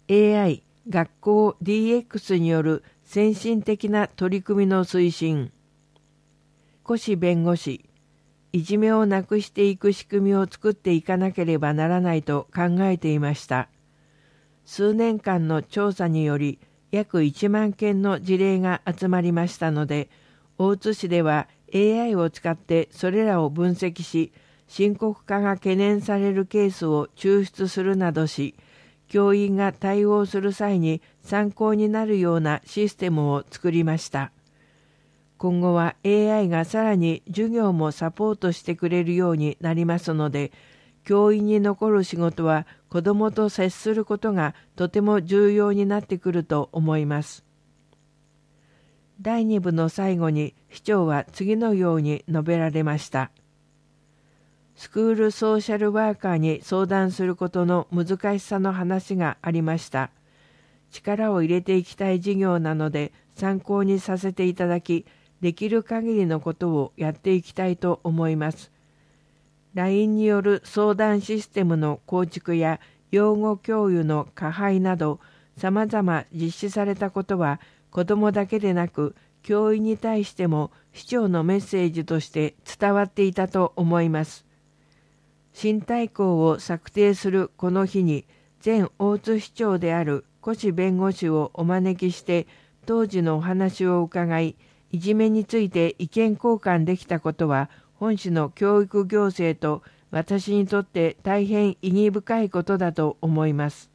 AI 学校 DX による先進的な取り組みの推進。越弁護士、いじめをなくしていく仕組みを作っていかなければならないと考えていました。数年間の調査により約1万件の事例が集まりましたので、大津市では AI を使ってそれらを分析し、深刻化が懸念されるケースを抽出するなどし、教員が対応する際に参考になるようなシステムを作りました。今後は AI がさらに授業もサポートしてくれるようになりますので、教員に残る仕事は子どもと接することがとても重要になってくると思います。第2部の最後に市長は次のように述べられました。スクールソーシャルワーカーに相談することの難しさの話がありました。力を入れていきたい事業なので参考にさせていただき、できる限りのことをやっていきたいと思います。LINE による相談システムの構築や養護教諭の加配など、様々実施されたことは、子どもだけでなく、教員に対しても市長のメッセージとして伝わっていたと思います。新大綱を策定するこの日に、前大津市長である越弁護士をお招きして、当時のお話を伺い、いじめについて意見交換できたことは、本市の教育行政と私にとって大変意義深いことだと思います。